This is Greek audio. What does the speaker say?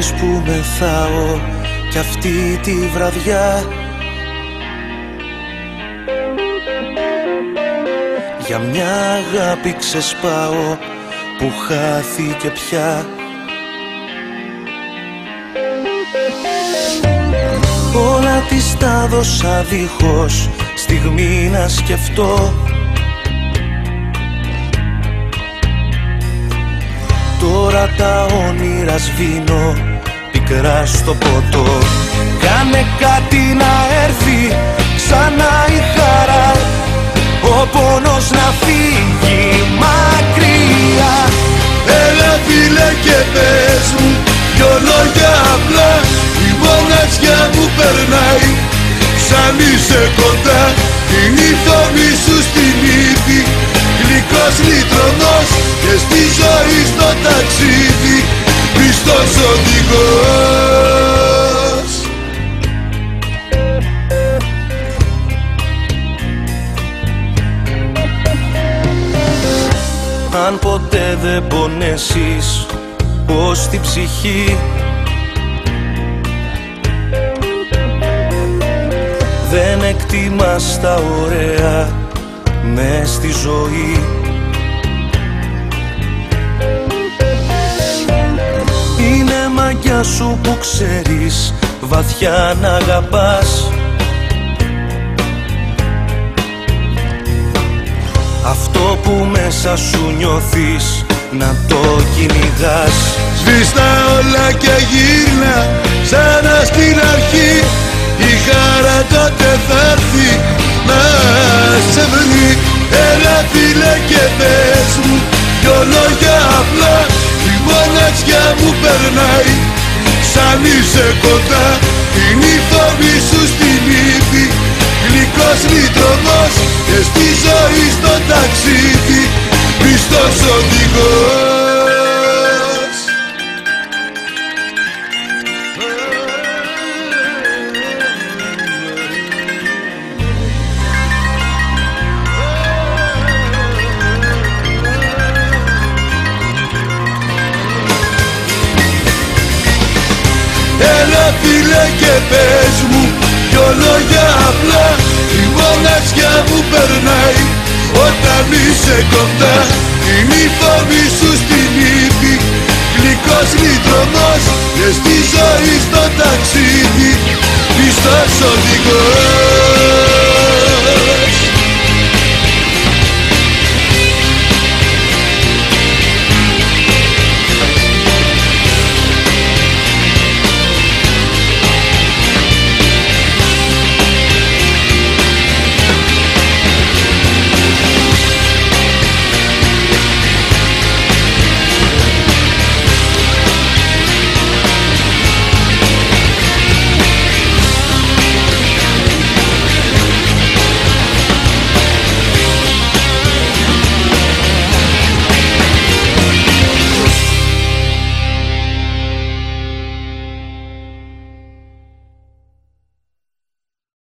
λες που μεθάω κι αυτή τη βραδιά. Για μια αγάπη ξεσπάω που χάθηκε πια. Όλα της τα δώσα δίχως στιγμή να σκεφτώ. Τώρα τα όνειρα σβήνω πικρά στο ποτό. Κάνε κάτι να έρθει ξανά η χαρά, ο πόνος να φύγει μακριά. Έλα φίλε και πες μου δυο λόγια απλά. Η μοναξιά μου περνάει σαν είσαι κοντά. Είναι η φωνή σου στην ύφη, γλυκός λιτρονός και στη ζωή στο ταξίδι πιστός οδηγός. Αν ποτέ δεν πονέσεις πως τη ψυχή δεν εκτιμάς τα ωραία μες στη ζωή. Είναι μαγιά σου που ξέρεις βαθιά να αγαπάς. Αυτό που μέσα σου νιώθεις να το κυνηγάς. Σβήστα όλα και γύρνα ξανά στην αρχή. Η χαρά τότε θα έρθει να σε βρει. Έλα φίλε και πες μου δυο λόγια απλά. Η μοναξιά μου περνάει σαν είσαι κοντά. Είναι η φωνή σου στην ύφη, γλυκός λιτρονός και στη ζωή στο ταξίδι πιστός οδηγός. Έλα φίλε και πες μου δυο λόγια απλά. Η μοναξιά μου περνάει όταν είσαι κοντά. Είναι η φωνή σου στην ύφη, γλυκός λιτρονός και στη ζωή στο ταξίδι πιστός οδηγός.